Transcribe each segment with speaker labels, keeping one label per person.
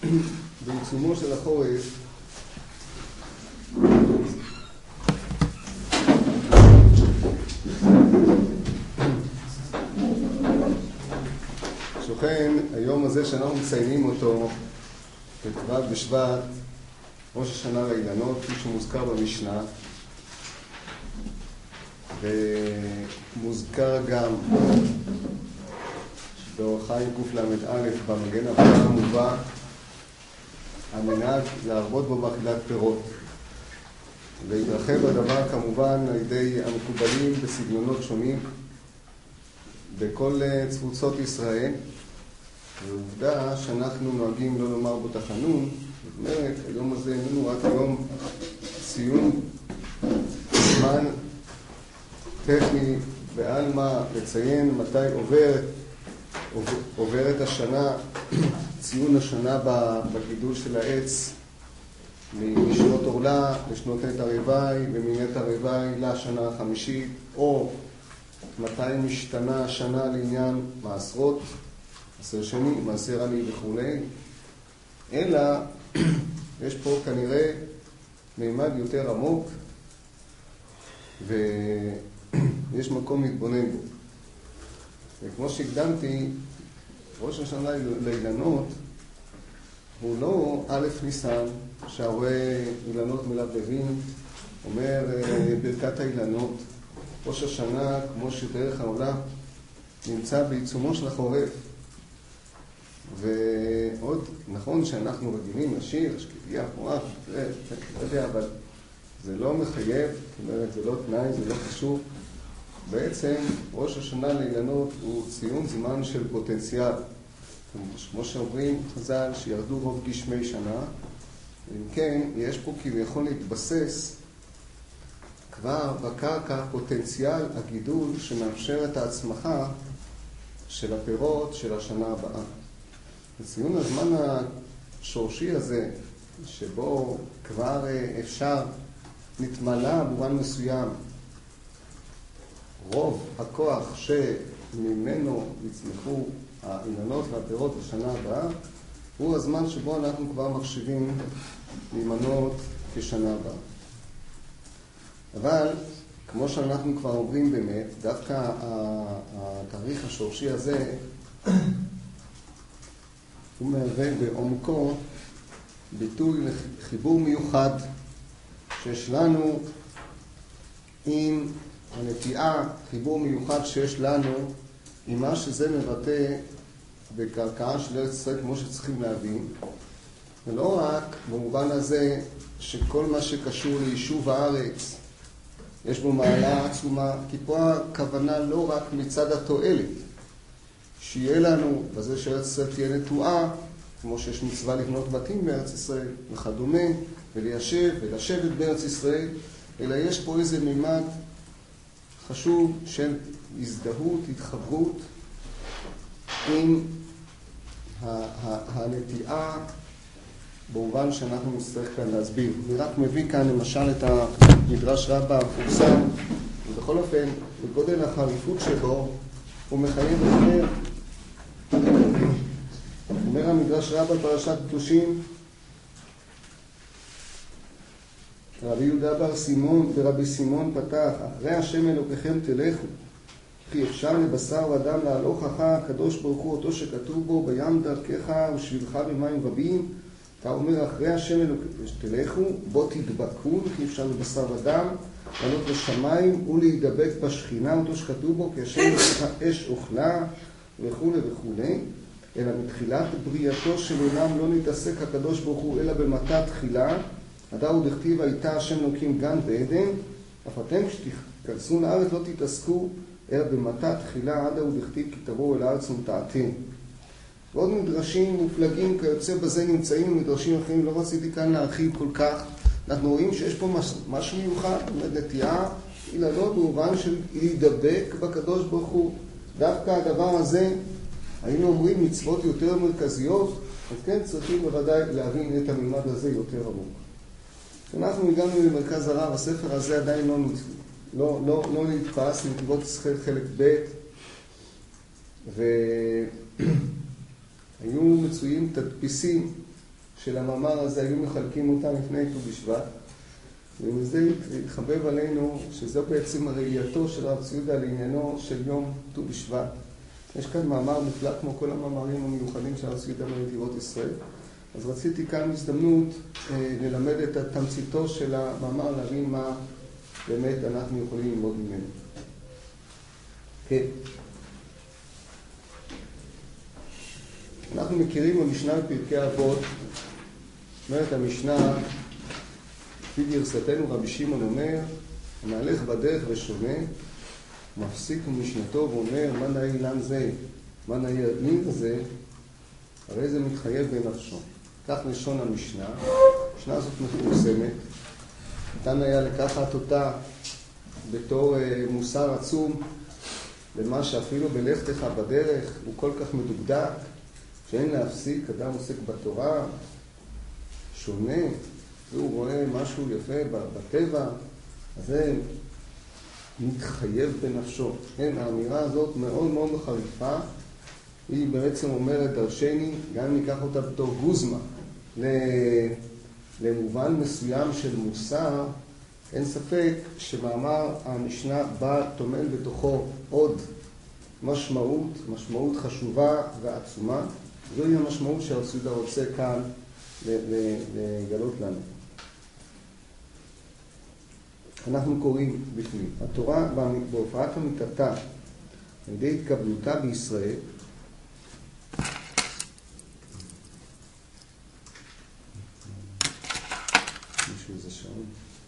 Speaker 1: בעיצומו של החורף שוכן היום הזה שאנחנו מציינים אותו בט"ו בשבט, ראש השנה לאילנות, כפי שמוזכר במשנה, ומוזכר גם באור החיים קל"א במגן אברהם מובא המנהג להרבות בו באכילת פירות, והתרחב הדבר כמובן על ידי המקובלים בסגנונות שונים בכל תפוצות ישראל. ועובדה שאנחנו נוהגים לא לומר בו תחנון, זאת אומרת, היום הזה איננו רק היום ציון זמן טכני בעלמא לציין מתי עוברת השנה, ציון השנה בגידול של העץ משנות עורלה לשנות נטע רווי ומנטע רווי לשנה החמישית, או מתי משתנה השנה לעניין מעשרות, מעשר שני, מעשר עני וכו', אלא יש פה כנראה מימד יותר עמוק ויש מקום להתבונן בו. וכמו שהקדמתי, ראש השנה לאילנות הוא לא א' ניסן שהרואה אילנות מלבלבים אומר ברכת האילנות. ראש השנה, כמו שדרך העולם, נמצא בעיצומו של החורף. ועוד נכון שאנחנו רגילים לשיר, שקדיה, מוח, לא יודע, אבל זה לא מחייב, זאת אומרת, זה לא תנאי, זה לא חשוב. בעצם ראש השנה לאילנות הוא ציון זמן של פוטנציאל. כמו שאומרים חז"ל, שירדו רוב גשמי שנה, ואם כן, יש פה כביכול להתבסס כבר בקרקע פוטנציאל הגידול שמאפשר את ההצמחה של הפירות של השנה הבאה. בציון הזמן השורשי הזה, שבו כבר אפשר נתמלא במובן מסוים רוב הכוח שממנו יצמחו האילנות והפירות בשנה הבאה, הוא הזמן שבו אנחנו כבר מחשיבים להימנות כשנה הבאה. אבל כמו שאנחנו כבר אומרים באמת, דווקא התאריך השורשי הזה הוא מהווה בעומקו ביטוי לחיבור מיוחד שיש לנו עם הנטיעה, חיבור מיוחד שיש לנו עם מה שזה מבטא בקרקעה של ארץ ישראל, כמו שצריכים להבין, ולא רק במובן הזה שכל מה שקשור ליישוב הארץ יש בו מעלה עצומה, כי פה הכוונה לא רק מצד התועלת שיהיה לנו בזה שארץ ישראל תהיה נטועה, כמו שיש מצווה לבנות בתים בארץ ישראל וכדומה, וליישב ולשבת בארץ ישראל, אלא יש פה איזה מימד חשוב של הזדהות, התחברות עם הנטיעה במובן שאנחנו נצטרך כאן להסביר. אני רק מביא כאן למשל את המדרש רבה המפורסם, ובכל אופן בגודל החריפות שבו הוא מחייב אומר, אומר המדרש רבה פרשת קדושים, רבי יהודה בר סימון ורבי סימון פתח, אחרי השם אלוקיכם תלכו, כי אפשר לבשר ודם להלוכך הקדוש ברוך הוא אותו שכתוב בו בים דרכך ושבילך במים רבים. אתה אומר אחרי השם אלוקיכם תלכו, בוא תדבקו, כי אפשר לבשר ודם לעלות לשמיים ולהידבק בשכינה אותו שכתוב בו כי השם אלוקיך אש אוכלה וכו' וכו'. אלא מתחילת בריאתו של עולם לא נתעסק הקדוש ברוך הוא אלא במתת תחילה. הדאו דכתיב הייתה השם אלוקים גן ועדן, אף אתם כשתיכנסו לארץ לא תתעסקו אלא במתת תחילה. הדאו דכתיב כי תבואו אל הארץ ונטעתם. ועוד מדרשים מופלגים כיוצא בזה נמצאים מדרשים אחרים, לא רציתי כאן להרחיב כל כך. אנחנו רואים שיש פה משהו מיוחד, נטיעה אילנות במובן של להידבק בקדוש ברוך הוא. דווקא הדבר הזה, היינו אומרים מצוות יותר מרכזיות, אז כן צריכים בוודאי להבין את הממד הזה יותר עמוק. אנחנו הגענו למרכז הרב, הספר הזה עדיין לא נתפס, נתיבות ישראל חלק ב', והיו מצויים תדפיסים של המאמר הזה היו מחלקים אותם לפני ט"ו בשבט, ומזה התחבב עלינו שזו בעצם ראייתו של הרב צבי יהודה לעניינו של יום ט"ו בשבט. יש כאן מאמר נפלא כמו כל המאמרים המיוחדים של הרב צבי יהודה בנתיבות ישראל. אז רציתי כאן הזדמנות ללמד את התמציתו של המאמר, להבין מה באמת אנחנו יכולים ללמוד ממנו. כן. אנחנו מכירים במשנה בפרקי אבות, אומרת המשנה, לפי גרסתנו רבי שמעון אומר, המהלך בדרך ושונה, מפסיק ממשנתו ואומר, מה נאה אילן זה, מה נאה אילן זה, הרי זה מתחייב בנפשו. כך לשון המשנה, המשנה הזאת מפורסמת, ניתן היה לקחת אותה בתור מוסר עצום, למה שאפילו בלכתך בדרך הוא כל כך מדוקדק, שאין להפסיק, אדם עוסק בתורה, שונה, והוא רואה משהו יפה בטבע, אז זה מתחייב בנפשו. כן, האמירה הזאת מאוד מאוד חריפה, היא בעצם אומרת דרשני, גם אם ניקח אותה בתור גוזמה, למובן מסוים של מוסר, אין ספק שמאמר המשנה בא טומן בתוכו עוד משמעות חשובה ועצומה. זוהי המשמעות שהרב צבי יהודה רוצה כאן לגלות לנו. אנחנו קוראים בפנים. התורה בהופעת אמיתתה על ידי התקבלותה בישראל, מישהו זה שעון?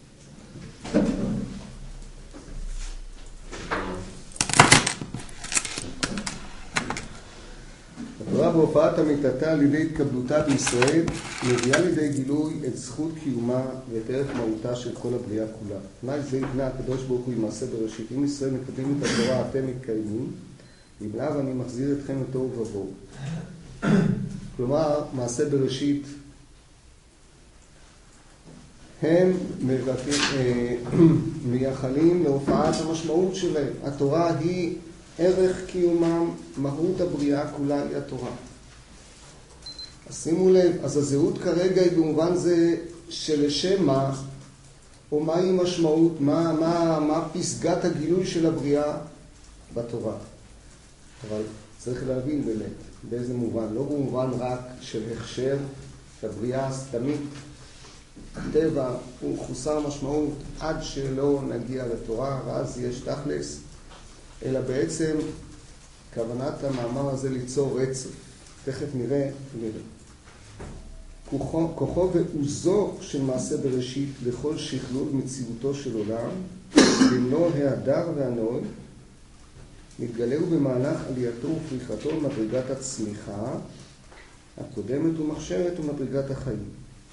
Speaker 1: התורה בהופעת אמיתתה על ידי התקבלותה בישראל מביאה לידי גילוי את זכות קיומה ואת ערך מהותה של כל הבריאה כולה. תנאי זה יבנה הקדוש ברוך הוא עם מעשה בראשית. אם ישראל מקבלים את התורה אתם מתקיימים, אם לאו אני מחזיר אתכם לתוהו ובוהו. כלומר, מעשה בראשית הם מייחלים להופעת המשמעות שלהם. התורה היא ערך קיומם, מהות הבריאה כולה היא התורה. אז שימו לב, אז הזהות כרגע היא במובן זה שלשם מה, או מהי משמעות, מה פסגת הגילוי של הבריאה בתורה. אבל צריך להבין באמת, באיזה מובן, לא במובן רק של הכשר, שהבריאה הסתמית, הטבע הוא חוסר משמעות עד שלא נגיע לתורה, ואז יש תכלס, אלא בעצם כוונת המאמר הזה ליצור רצף. תכף נראה. כוחו ועוזו של מעשה בראשית לכל שכלול מציאותו של עולם, במלוא ההדר והנוי, מתגלהו במהלך עלייתו ופריחתו במדרגת הצמיחה, הקודמת ומחשרת ומדרגת החיים.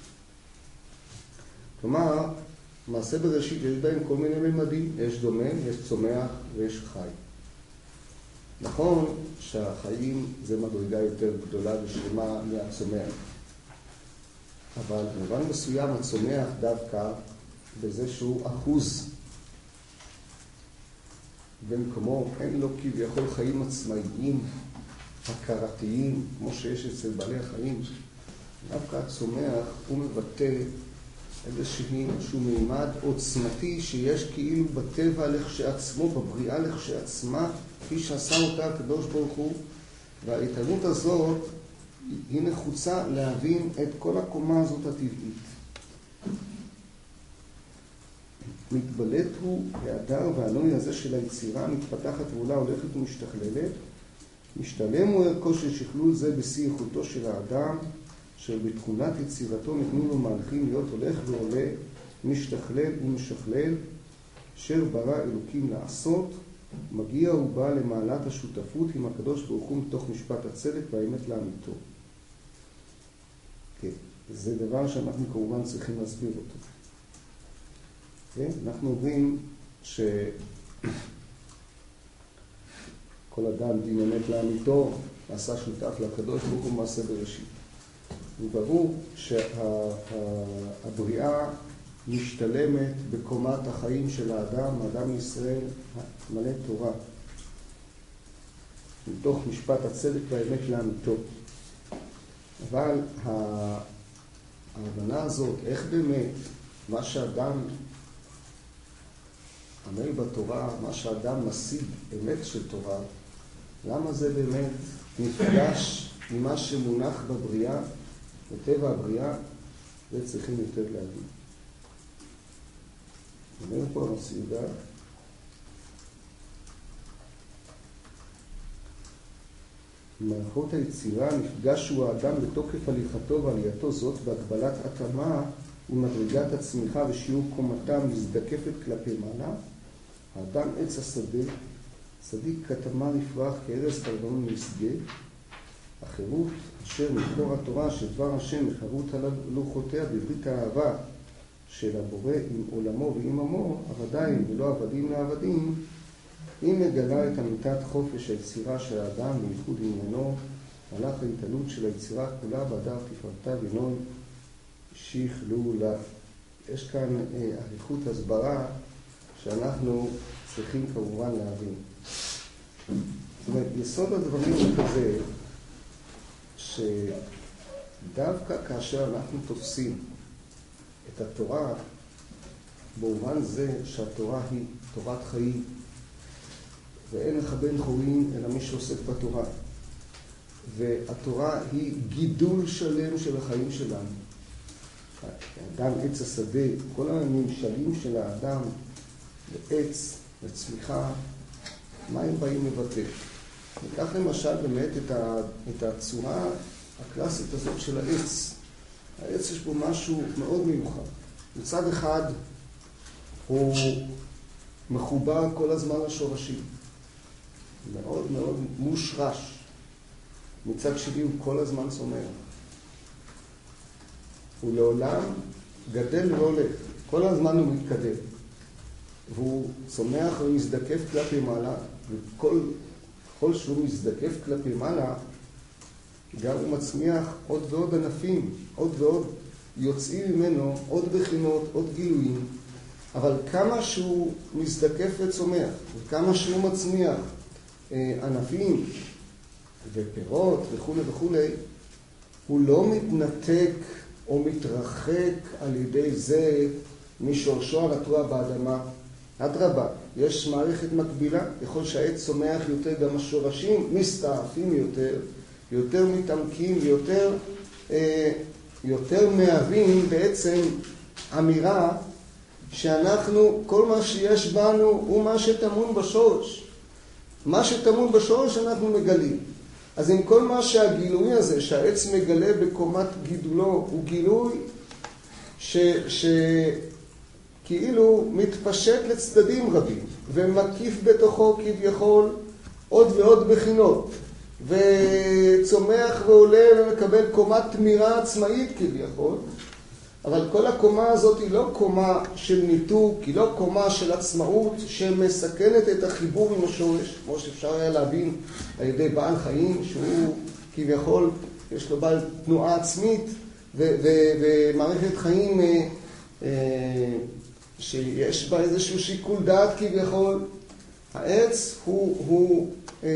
Speaker 1: כלומר, מעשה בראשית יש בהם כל מיני ממדים, יש דומם, יש צומח ויש חי. נכון שהחיים זה מדרגה יותר גדולה ושלמה מהצומח. אבל במובן מסוים הצומח דווקא בזה שהוא אחוז במקומו, אין לו כביכול חיים עצמאיים, הכרתיים, כמו שיש אצל בעלי החיים. דווקא הצומח הוא מבטא איזשהו מימד עוצמתי שיש כאילו בטבע לכשעצמו, בבריאה לכשעצמה, כפי שעשה אותה הקדוש ברוך הוא, וההתעלות הזאת היא נחוצה להבין את כל הקומה הזאת הטבעית. מתבלט הוא ההדר והנוי הזה של היצירה מתפתחת ועולה הולכת ומשתכללת, משתלם הוא ערכו של שכלול זה בשיא איכותו של האדם, אשר בתכונת יצירתו נתנו לו מהלכים להיות הולך ועולה, משתכלל ומשכלל, אשר ברא אלוקים לעשות, מגיע ובא למעלת השותפות עם הקדוש ברוך הוא מתוך משפט הצדק והאמת לאמיתו. כן, זה דבר שאנחנו כמובן צריכים להסביר אותו. כן, אנחנו אומרים שכל אדם דין אמת לאמיתו, עשה שותף לקדוש ברוך הוא מעשה בראשית. וברור שהבריאה משתלמת בקומת החיים של האדם ישראל מלא תורה, מתוך משפט הצדק והאמת לאמיתו. אבל ההבנה הזאת, איך באמת מה שאדם עמל בתורה, מה שאדם משיג אמת של תורה, למה זה באמת נפגש עם מה שמונח בבריאה, בטבע הבריאה, זה צריכים יותר להבין. אומר פה הנשיא יהודה, במערכות היצירה נפגשו האדם בתוקף הליכתו ועלייתו זאת בהגבלת התאמה ומדרגת הצמיחה ושיעור קומתה מזדקפת כלפי מעלה. האדם עץ השדה, צדיק כתמר יפרח כארז קרדון משגה. החירות אשר מקור התורה שדבר השם מחירות על לוחותיה בברית האהבה של הבורא עם עולמו ועם עמו, עבדיים ולא עבדים לעבדים, היא מגלה את אמיתת חופש היצירה של האדם וייחוד עניינו, מהלך ההתעלות של היצירה כולה בהדר תפארתה ונוי שיכלו לה. יש כאן אריכות הסברה שאנחנו צריכים כמובן להבין. זאת אומרת, יסוד הדברים הוא כזה, שדווקא כאשר אנחנו תופסים את התורה, במובן זה שהתורה היא תורת חיים, ואין לך בן חורין אלא מי שעוסק בתורה. והתורה היא גידול שלם של החיים שלנו. האדם עץ השדה, כל הממשלים של האדם לעץ, לצמיחה, מה הם באים לבטא? ניקח למשל באמת את הצורה הקלאסית הזאת של העץ. העץ יש בו משהו מאוד מיוחד. מצד אחד הוא מחובר כל הזמן לשורשים. מאוד מאוד מושרש. מצד שני הוא כל הזמן צומח. הוא לעולם גדל והולך. כל הזמן הוא מתקדם. והוא צומח ומזדקף כלפי מעלה. וכל שהוא מזדקף כלפי מעלה, גם הוא מצמיח עוד ועוד ענפים, עוד ועוד יוצאים ממנו, עוד בחינות, עוד גילויים. אבל כמה שהוא מזדקף וצומח, וכמה שהוא מצמיח ענפים ופירות וכו' וכו', הוא לא מתנתק או מתרחק על ידי זה משורשו הנטוע באדמה. אדרבה, יש מערכת מקבילה, ככל שהעץ צומח יותר, גם השורשים מסתעפים יותר, יותר מתעמקים ויותר מהווים בעצם אמירה שאנחנו, כל מה שיש בנו הוא מה שטמון בשורש. מה שטמון בשורש אנחנו מגלים. אז עם כל מה שהגילוי הזה שהעץ מגלה בקומת גידולו הוא גילוי שכאילו מתפשט לצדדים רבים ומקיף בתוכו כביכול עוד ועוד בחינות וצומח ועולה ומקבל קומת תמירה עצמאית כביכול, אבל כל הקומה הזאת היא לא קומה של ניתוק, היא לא קומה של עצמאות שמסכנת את החיבור עם השורש, כמו שאפשר היה להבין על ידי בעל חיים, שהוא כביכול, יש לו בעל תנועה עצמית ומערכת חיים שיש בה איזשהו שיקול דעת כביכול. העץ הוא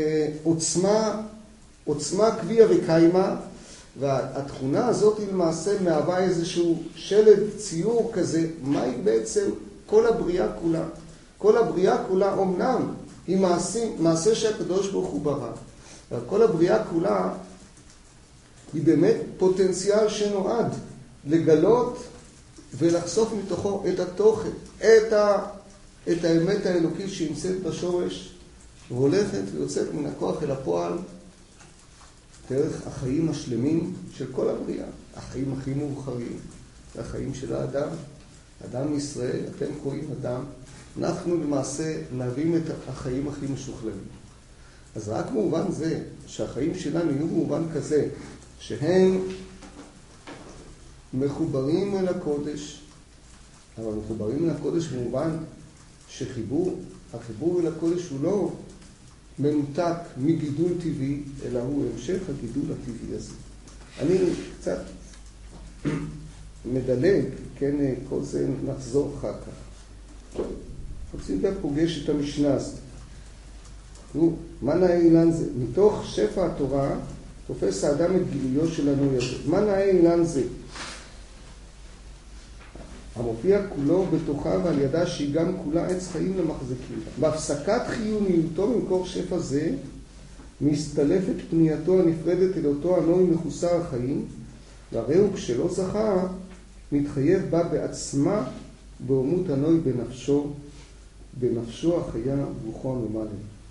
Speaker 1: עוצמה קביעה וקיימה, והתכונה הזאת היא למעשה מהווה איזשהו שלד ציור כזה, מהי בעצם כל הבריאה כולה. כל הבריאה כולה אומנם היא מעשה שהקדוש ברוך הוא ברא, אבל כל הבריאה כולה היא באמת פוטנציאל שנועד לגלות ולחשוף מתוכו את התוכן, את האמת האלוקית שנמצאת בשורש, והולכת ויוצאת מן הכוח אל הפועל דרך החיים השלמים של כל הבריאה. החיים הכי מאוחרים, זה החיים של האדם. אדם ישראל, אתם קוראים אדם, אנחנו למעשה מהווים את החיים הכי משוכללים. אז רק במובן זה שהחיים שלנו יהיו במובן כזה, שהם מחוברים אל הקודש, אבל מחוברים אל הקודש במובן החיבור אל הקודש הוא לא מנותק מגידול טבעי, אלא הוא המשך הגידול הטבעי הזה. אני קצת מדלג, כן, כל זה נחזור אחר כך. רוצים גם פוגש את המשנה הזאת. מה נאה אילן זה? מתוך שפע התורה תופס האדם את גילויו של הנוי הזה. מה נאה אילן זה? המופיע כולו בתוכה ועל ידה שהיא גם כולה עץ חיים למחזיקים. בהפסקת חיוניותו ממקור שפע זה, מסתלפת פנייתו הנפרדת אל אותו הנוי מחוסר החיים, והרי הוא כשלא זכה, מתחייב בה בעצמה באומות הנוי בנפשו החיה ברוחו הנומלת.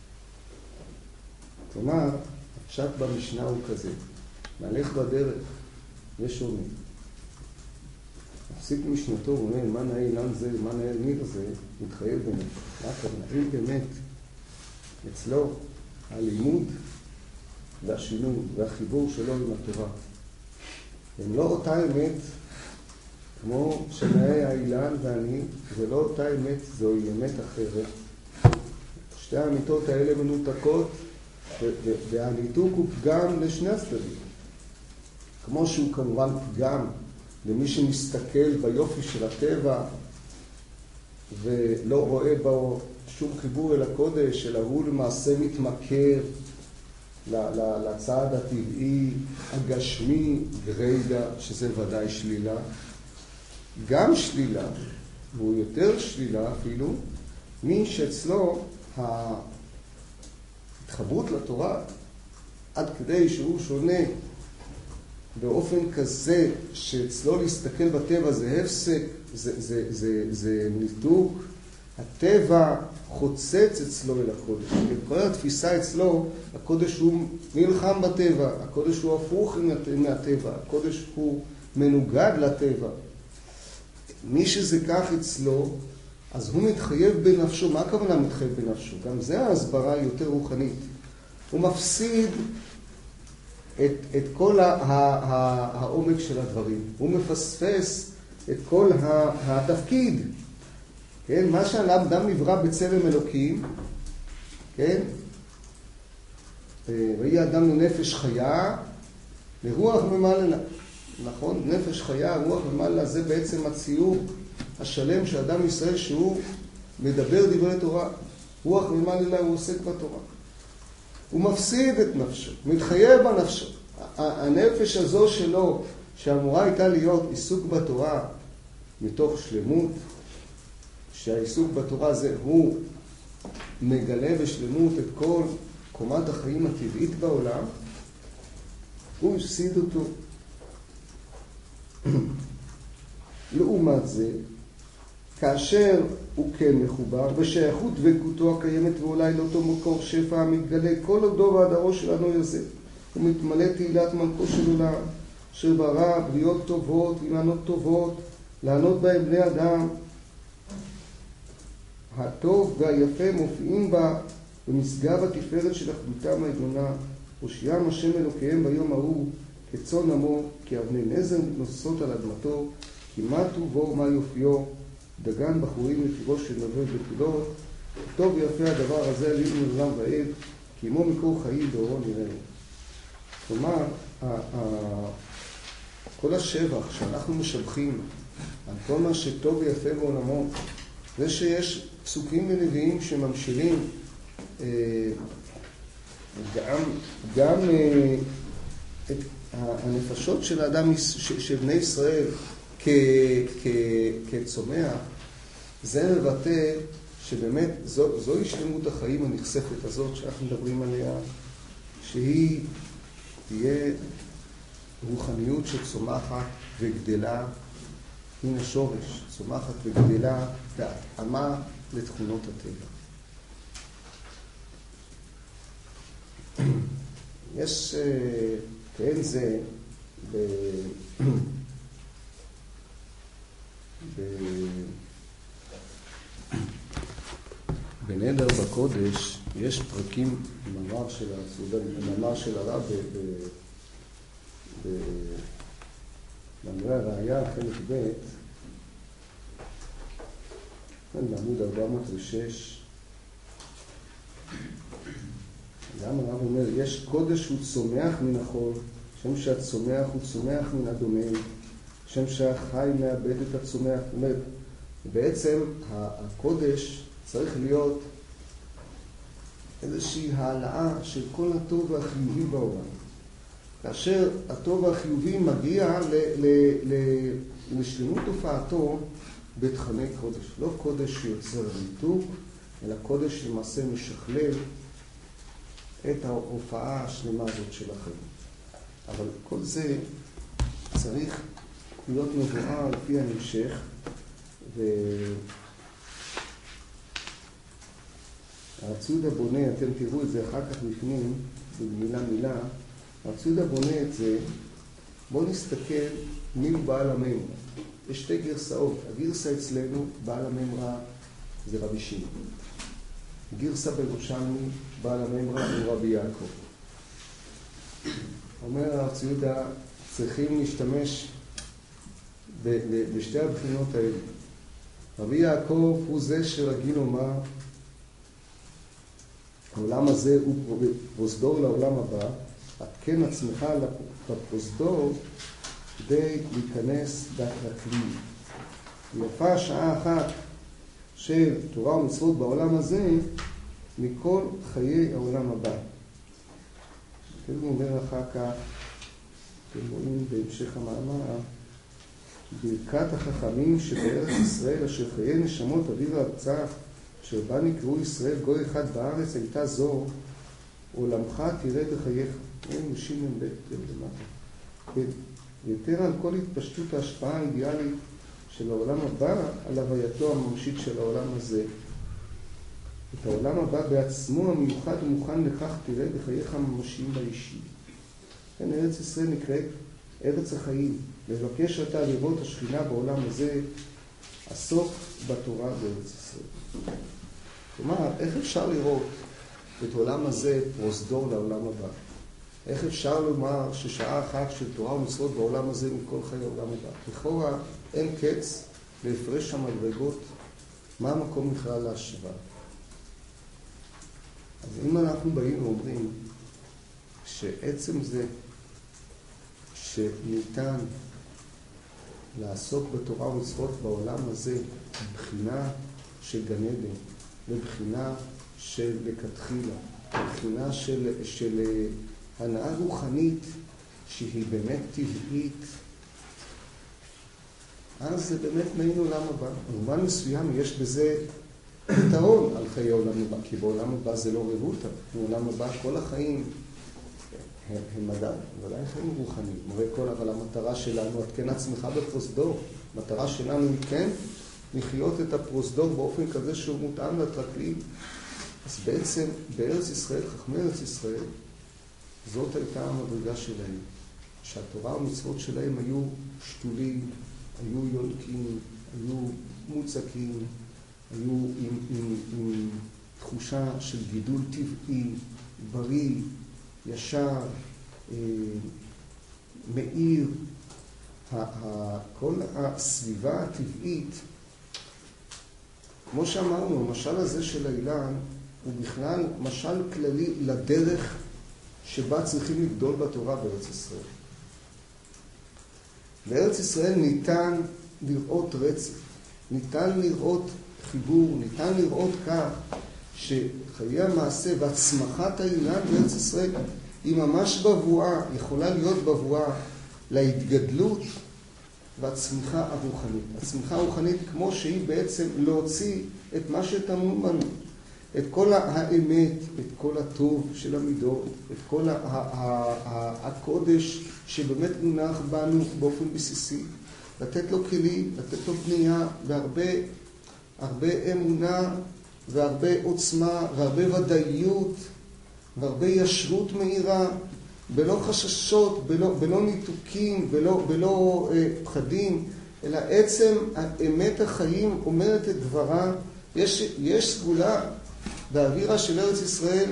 Speaker 1: כלומר, הפשט במשנה הוא כזה, מהלך בדרך, יש עונה. הפסיק משנתו ואומר, מה נאה אילן זה, מה נאה ניר זה, מתחייב בנפשו. מה הכוונה? אם באמת אצלו הלימוד והשינוי והחיבור שלו עם התורה הם לא אותה אמת כמו שנאה האילן ואני, זה לא אותה אמת, זוהי אמת אחרת. שתי האמיתות האלה מנותקות, והניתוק הוא פגם לשני הצדדים. כמו שהוא כמובן פגם למי שמסתכל ביופי של הטבע ולא רואה בו שום חיבור אל הקודש, אלא הוא למעשה מתמכר לצעד הטבעי, הגשמי, גריידא, שזה ודאי שלילה. גם שלילה, והוא יותר שלילה אפילו, מי שאצלו ההתחברות לתורה, עד כדי שהוא שונה באופן כזה שאצלו להסתכל בטבע זה הפסק, זה ניתוק, הטבע חוצץ אצלו אל הקודש. כל התפיסה אצלו, הקודש הוא נלחם בטבע, הקודש הוא הפוך מהטבע, הקודש הוא מנוגד לטבע. מי שזה כך אצלו, אז הוא מתחייב בנפשו. מה הכוונה מתחייב בנפשו? גם זה ההסברה יותר רוחנית. הוא מפסיד את כל העומק של הדברים. הוא מפספס את כל התפקיד. כן? מה שהאדם נברא בצלם אלוקים, כן? ויהי האדם לנפש חיה, לרוח ממלא. נכון? נפש חיה, רוח ממלא, זה בעצם הציור השלם של אדם ישראל שהוא מדבר דברי תורה. רוח ממלא, הוא עוסק בתורה. הוא מפסיד את נפשו, מתחייב בנפשו. הנפש הזו שלו, שאמורה הייתה להיות עיסוק בתורה מתוך שלמות, שהעיסוק בתורה זה הוא מגלה בשלמות את כל קומת החיים הטבעית בעולם, הוא הפסיד אותו. לעומת זה, כאשר הוא כן מחובר, בשייכות דבקותו הקיימת ואולי לאותו מקור שפע המתגלה כל עודו והדרו של הנוי הזה, הוא מתמלא תהילת מלכו של עולם, אשר ברא בריאות טובות, עניינות טובות, לענות בהם בני אדם. הטוב והיפה מופיעים בה במשגב התפארת של אחדותם העליונה, הושיעם השם אלוקיהם ביום ההוא כצאן עמו, כי אבני נזר מתנוססות על אדמתו, כי מתו בו מה יופיו, דגן בחורים לפירו של נווה בתולות, טוב ויפה הדבר הזה עלינו לעולם ועד, כי עמו מקור חיים באורו נראינו. כלומר, כל השבח שאנחנו משבחים על כל מה שטוב ויפה בעולמו, זה שיש פסוקים ונביאים שממשילים גם את הנפשות של האדם, של בני ישראל כצומח, זה מבטא שבאמת זוהי שלמות החיים הנחשפת הזאת שאנחנו מדברים עליה, שהיא תהיה רוחניות שצומחת וגדלה מן השורש, צומחת וגדלה בהתאמה לתכונות הטבע. יש כן זה בנדר בקודש יש פרקים במאמר של הסעודה, במאמר של הרב במאמרי הראייה חלק ב' בעמוד 406 גם הרב אומר, יש קודש הוא צומח מן החול, שם שהצומח הוא צומח מן הדומם, שם שהחי מאבד את הצומח. זאת אומרת, בעצם הקודש צריך להיות איזושהי העלאה של כל הטוב והחיובי בעולם. כאשר הטוב והחיובי מגיע לשלמות תופעתו, בתכני קודש. לא קודש שיוצר ריתוק, אלא קודש למעשה משכלל את ההופעה השלמה הזאת של החיים. אבל כל זה צריך להיות מבואר על פי ההמשך, הרב יהודה בונה, אתם תראו את זה אחר כך בפנים, במילה מילה, הרב יהודה בונה את זה, בואו נסתכל מי הוא בעל הממרה. יש שתי גרסאות, הגרסה אצלנו, בעל הממרה זה רבי שמעון. גרסה בירושלמי, בעל הממרה הוא רבי יעקב. אומר הרב יהודה, צריכים להשתמש בשתי הבחינות האלה. רבי יעקב הוא זה שרגיל לומר, העולם הזה הוא פרוזדור לעולם הבא, התקן עצמך בפרוזדור כדי להיכנס לכלי. יפה שעה אחת של תורה ומצוות בעולם הזה מכל חיי העולם הבא. הוא אומר אחר כך, אתם רואים בהמשך המאמר, ברכת החכמים שבארץ ישראל אשר חיי נשמות אוויר ארצה אשר בה נקראו ישראל גוי אחד בארץ הייתה זו עולמך תראה בחייך. אין משים ב' למטה. יותר על כל התפשטות ההשפעה האידיאלית של העולם הבא על הווייתו הממשית של העולם הזה. את העולם הבא בעצמו המיוחד ומוכן לכך תראה בחייך הממשיים באישי. כן, ארץ ישראל נקראת ארץ החיים. לבקש אתה לראות השכינה בעולם הזה, עסוק בתורה בארץ ישראל. כלומר, איך אפשר לראות את העולם הזה פרוזדור לעולם הבא? איך אפשר לומר ששעה אחת של תורה ומצוות בעולם הזה מכל חיי העולם הבא? לכאורה אין קץ להפרש המדרגות, מה המקום בכלל להשוואה? אז אם אנחנו באים ואומרים שעצם זה שניתן לעסוק בתורה ומצוות בעולם הזה מבחינה של גן עדן, מבחינה של לכתחילה, מבחינה של הנאה רוחנית שהיא באמת טבעית, אז זה באמת מעין עולם הבא. במובן מסוים יש בזה יתרון על חיי עולם הבא, כי בעולם הבא זה לא רבותא. בעולם הבא כל החיים הם ודאי חיים רוחניים. אבל המטרה שלנו, את כן עצמך בפרוזדור, המטרה שלנו היא כן לחיות את הפרוזדור באופן כזה שהוא מותאם לטרקלים. אז בעצם בארץ ישראל, חכמי ארץ ישראל, זאת הייתה המדרגה שלהם, שהתורה והמצוות שלהם היו שתולים, היו יונקים, היו מוצקים, היו עם תחושה של גידול טבעי, בריא, ישר, מאיר. כל הסביבה הטבעית, כמו שאמרנו, המשל הזה של האילן הוא בכלל משל כללי לדרך שבה צריכים לגדול בתורה בארץ ישראל. בארץ ישראל ניתן לראות רצף, ניתן לראות חיבור, ניתן לראות כך שחיי המעשה והצמחת האילן בארץ ישראל היא ממש בבואה, יכולה להיות בבואה להתגדלות והצמיחה הרוחנית. הצמיחה הרוחנית כמו שהיא בעצם להוציא את מה שטמון בנו, את כל האמת, את כל הטוב של המידות, את כל הקודש שבאמת מונח בנו באופן בסיסי, לתת לו כלים, לתת לו בנייה, והרבה אמונה והרבה עוצמה והרבה ודאיות והרבה ישרות מהירה, בלא חששות, בלא ניתוקים, בלא פחדים, אלא עצם אמת החיים אומרת את דברה. יש סגולה באווירה של ארץ ישראל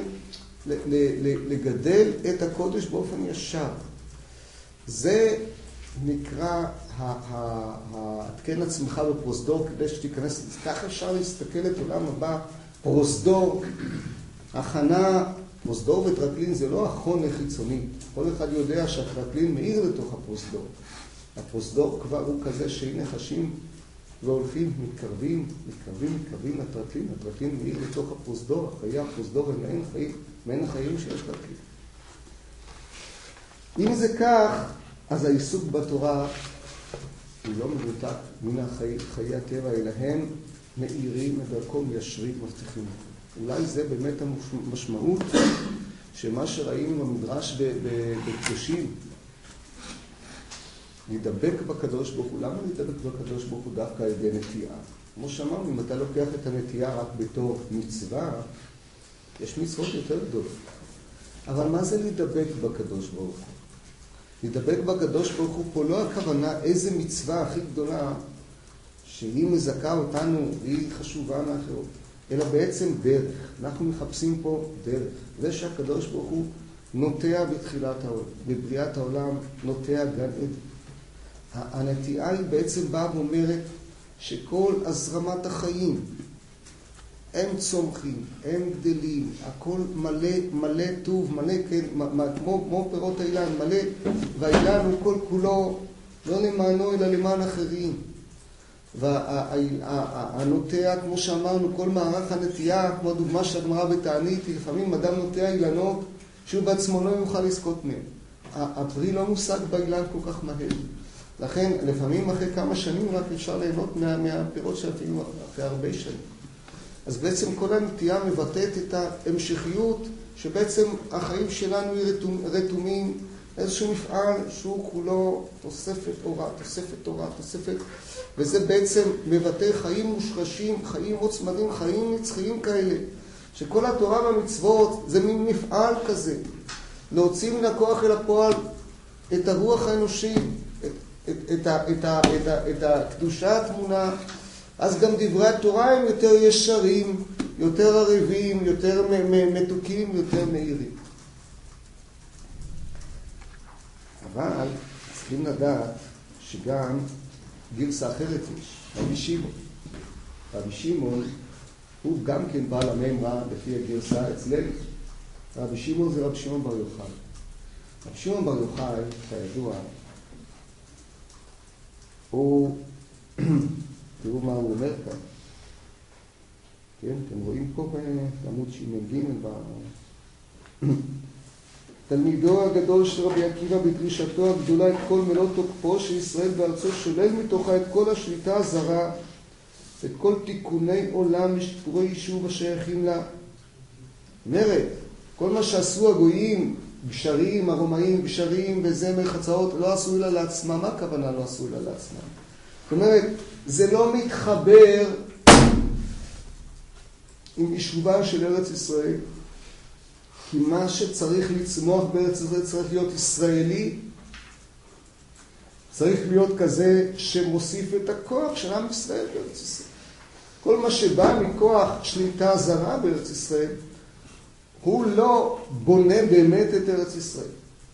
Speaker 1: לגדל את הקודש באופן ישר. זה נקרא התקן עצמך בפרוזדור כדי שתיכנס. כך אפשר להסתכל את עולם הבא, פרוזדור, הכנה. פרוזדור וטרקלין זה לא החונה חיצוני. כל אחד יודע שהטרקלין מאיר לתוך הפרוזדור. הפרוזדור כבר הוא כזה שהנה חשים והולכים, מתקרבים לטרקלין. הטרקלין מאיר לתוך הפרוזדור. חיי הפרוזדור הם מעין החיים של הטרקלין. אם זה כך, אז העיסוק בתורה הוא לא מנותק מן חיי הטבע, אלא הם מאירים את דרכו, מיישרים, מבטיחים. אולי זה באמת המשמעות שמה שראינו במדרש בקדושים, להידבק בקדוש ברוך הוא. למה להידבק בקדוש ברוך הוא דווקא על ידי נטייה? כמו שאמרנו, אם אתה לוקח את הנטייה רק בתור מצווה, יש מצוות יותר גדולות. אבל מה זה להידבק בקדוש ברוך הוא? להידבק בקדוש ברוך הוא פה לא הכוונה איזה מצווה הכי גדולה שהיא מזכה אותנו, היא חשובה מאחרות, אלא בעצם דרך. אנחנו מחפשים פה דרך. זה שהקדוש ברוך הוא נוטע בתחילת העולם, בבריאת העולם נוטע גן עדן. הנטייה היא בעצם באה ואומרת שכל הזרמת החיים, הם צומחים, הם גדלים, הכל מלא, מלא טוב, מלא, כן, כמו פירות האילן, מלא, והאילן הוא כל כולו לא למענו אלא למען אחרים. והנוטע, כמו שאמרנו, כל מערך הנטייה, כמו הדוגמה של הגמרא בתענית, לפעמים אדם נוטע אילנות שהוא בעצמו לא יוכל לזכות מהם. הפרי לא מושג באילן כל כך מהר. לכן, לפעמים אחרי כמה שנים רק אפשר ליהנות מהפירות שאפילו אחרי הרבה שנים. אז בעצם כל הנטייה מבטאת את ההמשכיות, שבעצם החיים שלנו רתומים איזשהו מפעל שהוא כולו תוספת תורה, תוספת תורה, תוספת, וזה בעצם מבטא חיים מושרשים, חיים עוצמתיים, חיים נצחיים כאלה, שכל התורה והמצוות זה מין מפעל כזה, להוציא מן הכוח אל הפועל את הרוח האנושית, את הקדושה התמונה. אז גם דברי התורה הם יותר ישרים, יותר ערבים, יותר מתוקים, יותר מהירים. אבל צריכים לדעת שגם גרסה אחרת יש, רבי שמעון. רבי שמעון הוא גם כן בעל המימרה לפי הגרסה אצלנו. רבי שמעון זה רבי שמעון בר יוחאי. רבי שמעון בר יוחאי, כידוע, הוא, תראו מה הוא אומר כאן. כן, אתם רואים פה בעמוד שמ"ג תלמידו הגדול של רבי עקיבא בדרישתו הגדולה את כל מלוא תוקפו שישראל בארצו שולל מתוכה את כל השליטה הזרה, את כל תיקוני עולם ושיפורי יישוב השייכים לה. אומרת, כל מה שעשו הגויים, גשרים, הרומאים, גשרים וזמר חצאות, לא עשו אלא לעצמם. מה הכוונה לא עשו אלא לעצמם? זאת אומרת, זה לא מתחבר עם יישובה של ארץ ישראל, כי מה שצריך לצמוח בארץ ישראל צריך להיות ישראלי, צריך להיות כזה שמוסיף את הכוח של עם ישראל בארץ ישראל. כל מה שבא מכוח שליטה זרה בארץ ישראל, הוא לא בונה באמת את ארץ ישראל.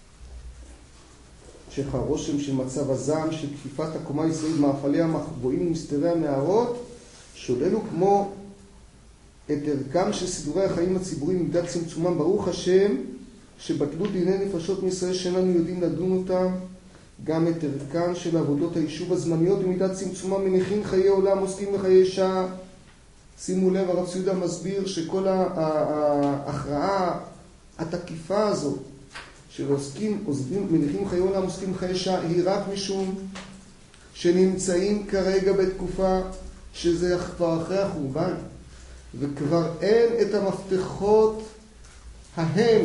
Speaker 1: שכה רושם של מצב הזעם, של כפיפת הקומה הישראלית, מאפליה, מחבואים ומסתרי המערות, שוללו כמו את ערכם של סידורי החיים הציבוריים מידת צמצומם. ברוך השם שבטלו דיני נפשות מישראל שאיננו יודעים לדון אותם, גם את ערכן של עבודות היישוב הזמניות במידת צמצומם מניחים חיי עולם, עוסקים בחיי שעה. שימו לב, הרב ציודה מסביר שכל ההכרעה התקיפה הזאת של עוסקים, מניחים חיי עולם, עוסקים בחיי שעה, היא רק משום שנמצאים כרגע בתקופה שזה כבר אחרי החורבן, וכבר אין את המפתחות ההם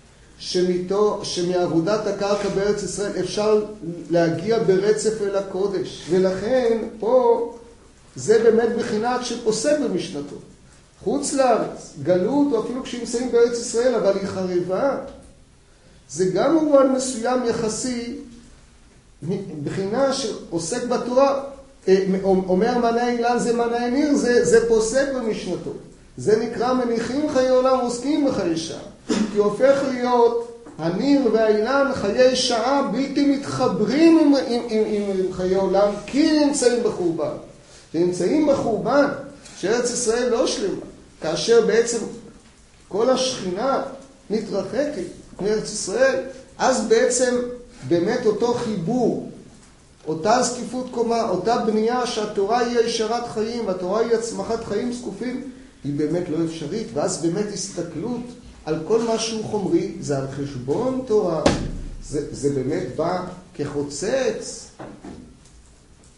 Speaker 1: שמעבודת הקרקע בארץ ישראל אפשר להגיע ברצף אל הקודש. ולכן פה זה באמת בחינת שפוסק במשנתו. חוץ לארץ, גלות, או אפילו כשנמצאים בארץ ישראל, אבל היא חריבה. זה גם מובן מסוים יחסי, בחינה שעוסק בתורה, אומר מנה אילן זה מנה ניר, זה פוסק במשנתו. זה נקרא מניחים חיי עולם עוסקים בחיי שעה. כי הופך להיות הניר והאילן חיי שעה בלתי מתחברים עם חיי עולם, כי נמצאים בחורבן. ונמצאים בחורבן שארץ ישראל לא שלמה, כאשר בעצם כל השכינה מתרחקת מארץ ישראל, אז בעצם באמת אותו חיבור, אותה זקיפות קומה, אותה בנייה שהתורה היא ישרת חיים, התורה היא הצמחת חיים זקופים, היא באמת לא אפשרית. ואז באמת הסתכלות על כל משהו חומרי, זה על חשבון תורה, זה באמת בא כחוצץ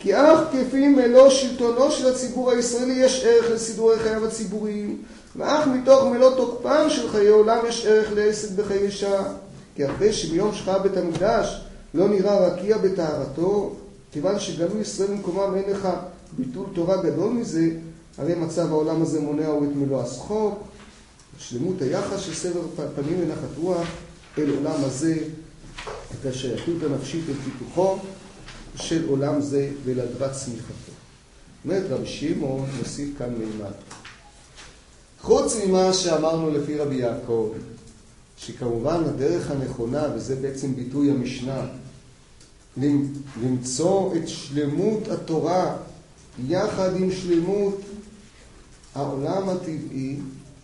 Speaker 1: כי אך כפי מלוא שלטונו של הציבור הישראלי יש ערך לסידורי חייו הציבוריים, ואך מתוך מלוא תוקפם של חיי עולם יש ערך לעסק בחיי שעה. כי אחרי שביום שחרר בית המקדש לא נראה רקיע בטהרתו, כיוון שגלו ישראל במקומם אין לך ביטול תורה גדול מזה, הרי מצב העולם הזה מונע הוא את מלוא השחוק, שלמות היחס של סבר פנים ונחת רוח אל עולם הזה, את השייכות הנפשית לפיתוחו של עולם זה ולהדרת צמיחתו. אומרת רבי שמעון נוסיף כאן מימד. חוץ ממה שאמרנו לפי רבי יעקב, שכמובן הדרך הנכונה, וזה בעצם ביטוי המשנה, למצוא את שלמות התורה יחד עם שלמות העולם הטבעי,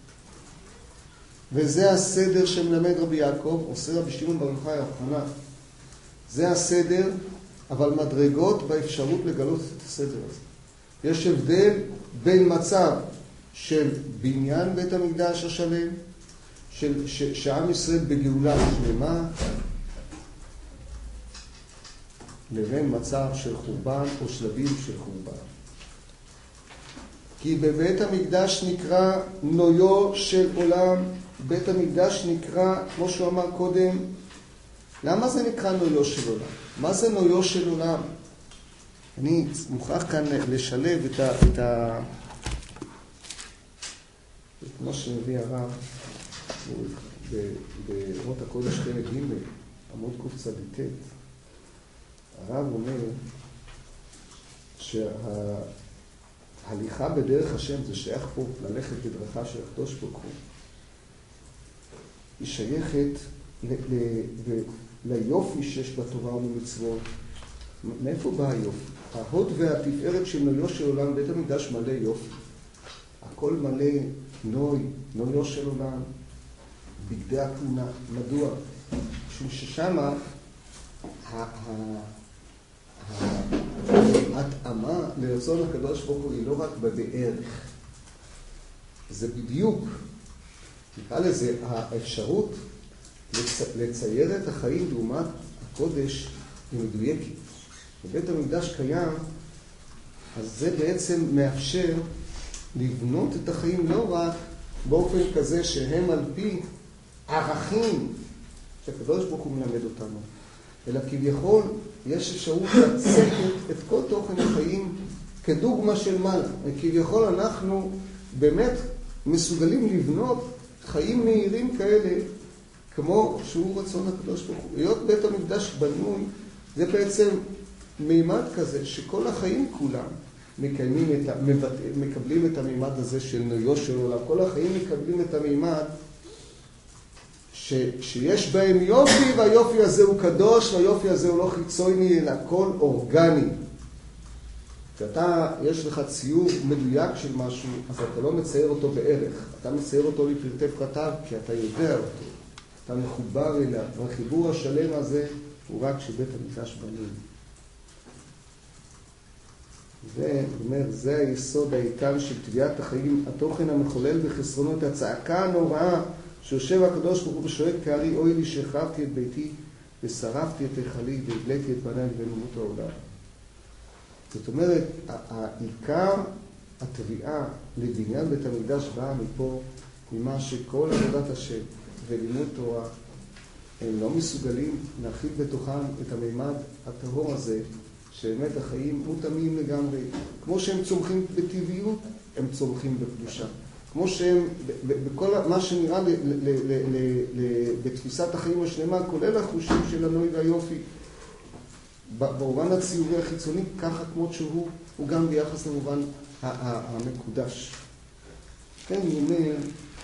Speaker 1: וזה הסדר שמלמד רבי יעקב, עושה רבי שמעון בר יוחאי הבחנה. זה הסדר, אבל מדרגות באפשרות לגלות את הסדר הזה. יש הבדל בין מצב של בניין בית המקדש השלם, שעם ישראל בגאולה שלמה, לבין מצב של חורבן או שלבים של חורבן. כי בבית המקדש נקרא נויו של עולם, בית המקדש נקרא, כמו שהוא אמר קודם, למה זה נקרא נויו של עולם? מה זה נויו של עולם? אני מוכרח כאן לשלב את מה שמביא הרב באמות הקודש חלק ג' עמוד קצ"ט. הרב אומר שההליכה בדרך השם, זה שייך פה ללכת בדרכה של הקדוש ברוך הוא, היא שייכת ליופי שיש בתורה ובמצוות. מאיפה בא היופי? ההוד והתפארת של נויו של עולם, בית המקדש מלא יופי. הכל מלא נויו של עולם, בגדי הכהונה. מדוע? משום ששמה ההתאמה לרצון הקדוש ברוך הוא היא לא רק בערך. זה בדיוק, נקרא לזה, האפשרות לצייר את החיים לעומת הקודש המדויקת. בבית המקדש קיים, אז זה בעצם מאפשר לבנות את החיים לא רק באופן כזה שהם על פי ערכים שהקדוש ברוך הוא מלמד אותנו, אלא כביכול יש אפשרות לצקת את כל תוכן החיים כדוגמה של מעלה. וכביכול אנחנו באמת מסוגלים לבנות חיים מהירים כאלה כמו שהוא רצון הקדוש ברוך הוא. להיות בית המקדש בנוי, זה בעצם מימד כזה שכל החיים כולם מקבלים את המימד הזה של נויו של עולם. כל החיים מקבלים את המימד שיש בהם יופי, והיופי הזה הוא קדוש, והיופי הזה הוא לא חיצוני, אלא הכל אורגני. כשאתה, יש לך ציור מדויק של משהו, אז אתה לא מצייר אותו בערך, אתה מצייר אותו לפרטי פרטיו, כי אתה יודע אותו, אתה מחובר אליו, והחיבור השלם הזה הוא רק שבית המקדש בנוי. זה היסוד האיתן של תביעת החיים, התוכן המחולל בחסרונות, הצעקה הנוראה שיושב הקדוש ברוך הוא ושואג כארי, אוי לי שהחרבתי את ביתי ושרפתי את היכלי והגליתי את בניי ונמות העולם. זאת אומרת, העיקר התביעה לבניין בית המקדש באה מפה, ממה שכל עבודת השם ולימוד תורה הם לא מסוגלים להכיל בתוכם את המימד הטהור הזה, שבאמת החיים מותאמים לגמרי. כמו שהם צומחים בטבעיות, הם צומחים בקדושה. כמו שהם, בכל מה שנראה בתפיסת החיים השלמה, כולל החושים של הנוי והיופי, במובן הציורי החיצוני, ככה כמו שהוא, הוא גם ביחס למובן המקודש. כן, הוא אומר,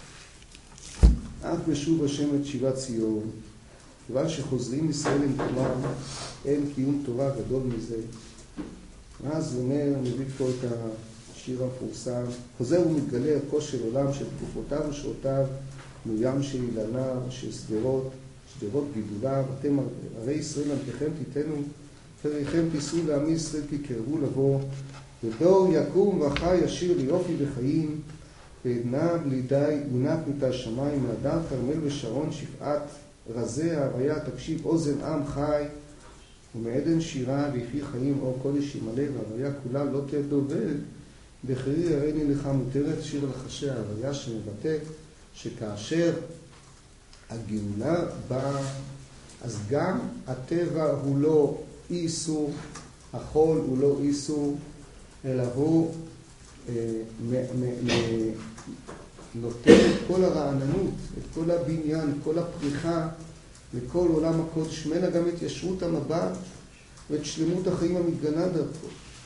Speaker 1: אך בשוב השם את שיבת ציון, כיוון שחוזרים ישראל למקומם, אין קיום תורה גדול מזה. אז הוא אומר, מביא פה את השיר המפורסם, חוזר ומתגלה ערכו של עולם, של תקופותיו ושעותיו, מים של אילנה, של שדרות גידוליו, אתם הרי ישראל עמכם תיתנו, פריכם תישאו לעמי ישראל כי קרבו לבוא, ודור יקום וחי ישיר ליופי וחיים, ועדנה בלי די יונק מטה השמיים, מהדר כרמל ושרון שפעת, רזה ההוויה תקשיב אוזן עם חי, ומעדן שירה ויפי חיים אור קודש ימלא וההוויה כולה לא תדובל, בחרי הראיני לך מותרת שיר לחשי ההוויה שמבטא שכאשר הגאולה באה, אז גם הטבע הוא לא איסור, החול הוא לא איסור, אלא הוא נותן את כל הרעננות, את כל הבניין, את כל הפריחה לכל עולם הקודש, ממנה גם את ישרות המבט ואת שלמות החיים המתגלה דרכו.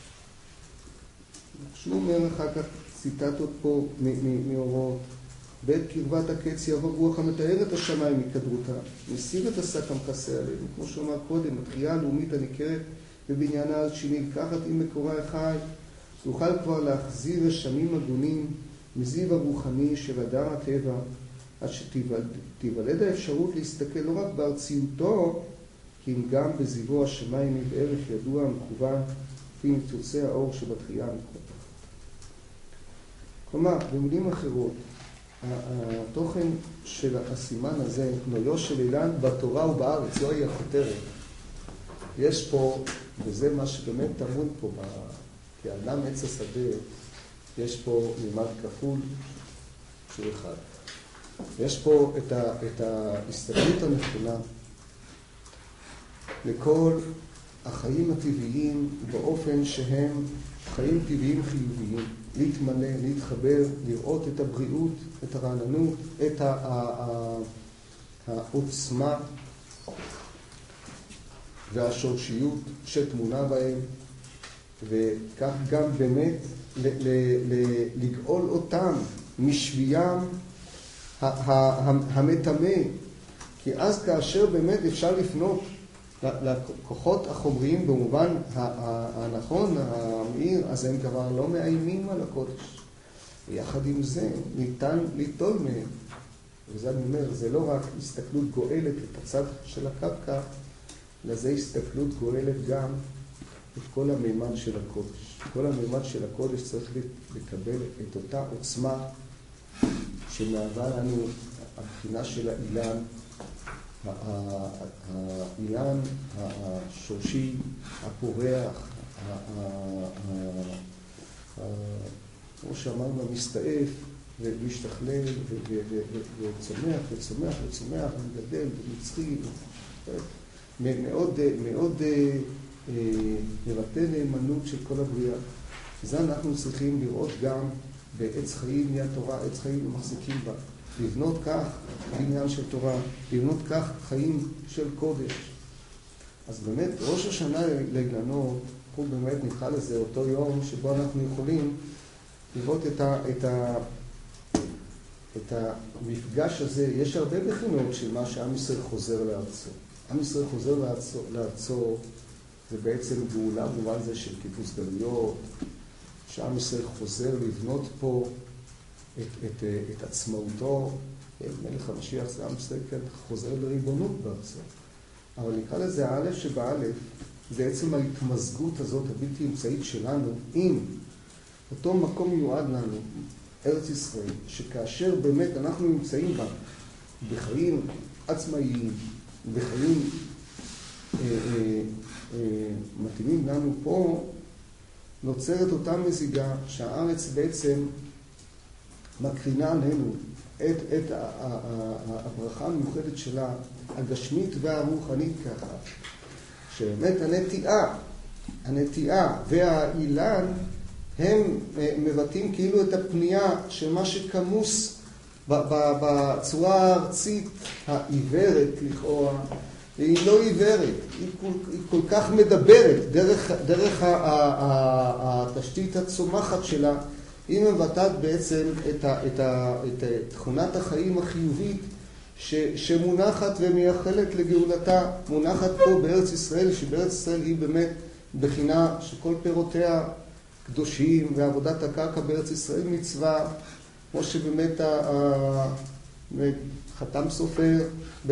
Speaker 1: שהוא אומר אחר כך ציטטות פה מאורות, בעת קרבת הקץ יבוא רוח המתאר את השמיים מקדרותה, מסיר את השק המכסה עלינו, כמו שאומר קודם, התחייה הלאומית הניכרת בבניינה על שיני, לקחת עם מקורה החי, יוכל כבר להחזיר רשמים הגונים מזיו הרוחני של אדם הטבע, עד שתיוולד האפשרות להסתכל לא רק בארציותו, כי אם גם בזיוו השמיים בערך ידוע המכוון, לפי ניצוצי האור שבתחייה המקודשת. כלומר, במילים אחרות, התוכן של הסימן הזה, נויו של אילן בתורה ובארץ, זוהי הכותרת. יש פה, וזה מה שבאמת טמון פה, כאדם עץ השדה, יש פה מימד כפול שהוא אחד. יש פה את ההסתכלות הנכונה לכל החיים הטבעיים באופן שהם חיים טבעיים חיוביים. להתמלא, להתחבר, לראות את הבריאות, את הרעננות, את העוצמה והשורשיות שתמונה בהם, וכך גם באמת לגאול אותם משוויים המטמא, כי אז כאשר באמת אפשר לפנות לכוחות החומריים במובן הנכון, המאיר, אז הם כבר לא מאיימים על הקודש. ויחד עם זה ניתן ליטול מהם. וזה אני אומר, זה לא רק הסתכלות גואלת את הצד של הקרקע, אלא זה הסתכלות גואלת גם את כל המימד של הקודש. כל המימד של הקודש צריך לקבל את אותה עוצמה שמהווה לנו הבחינה של האילן, האילן השורשי, הפורח, כמו שאמרנו, מסתעף ומשתכלל וצומח וצומח וצומח ומגדל ומצחי, מאוד מבטא נאמנות של כל הבריאה. זה אנחנו צריכים לראות גם בעץ חיים מהתורה, עץ חיים ומחזיקים בה. לבנות כך בניין של תורה, לבנות כך חיים של קודש. אז באמת ראש השנה לאילנות, הוא באמת נקרא לזה אותו יום שבו אנחנו יכולים לראות את המפגש הזה. יש הרבה בחינות של מה שעם ישראל חוזר לארצו. עם ישראל חוזר לארצו זה בעצם גאולה במובן זה של קיבוץ גלויות, שעם ישראל חוזר לבנות פה את עצמאותו. מלך המשיח זה עם ישראל כן חוזר לריבונות בארצו. אבל נקרא לזה האלף שבאלף, זה בעצם ההתמזגות הזאת הבלתי אמצעית שלנו עם אותו מקום מיועד לנו, ארץ ישראל, שכאשר באמת אנחנו נמצאים בה בחיים עצמאיים, בחיים מתאימים לנו פה, נוצרת אותה מזיגה שהארץ בעצם מקרינה עלינו את הברכה המיוחדת שלה, הגשמית והרוחנית ככה, שבאמת הנטיעה והאילן הם מבטאים כאילו את הפנייה של מה שכמוס בצורה הארצית העיוורת לכאורה. היא לא עיוורת, היא כל כך מדברת דרך התשתית הצומחת שלה. היא מבטאת בעצם את תכונת החיים החיובית שמונחת ומייחלת לגאולתה, מונחת פה בארץ ישראל, שבארץ ישראל היא באמת בחינה שכל פירותיה קדושים, ועבודת הקרקע בארץ ישראל מצווה, כמו שבאמת חתם סופר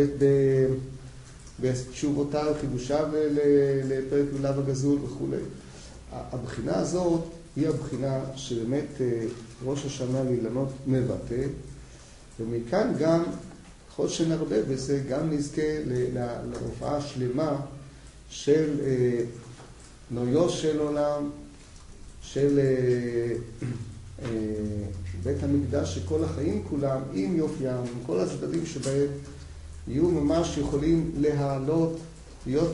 Speaker 1: בתשובותיו, חידושיו לפרק לולב הגזול וכו'. הבחינה הזאת היא הבחינה שבאמת ראש השנה לאילנות מבטא, ומכאן גם, ככל שנרבה בזה, גם נזכה להופעה שלמה של נויו של עולם, של בית המקדש, שכל החיים כולם, עם יופיים, עם כל הצדדים שבהם, יהיו ממש יכולים להעלות, להיות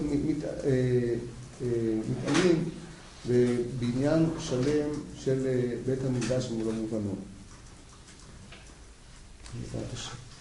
Speaker 1: מתאמים בבניין שלם של בית המקדש במלוא מובנו. בעזרת השם.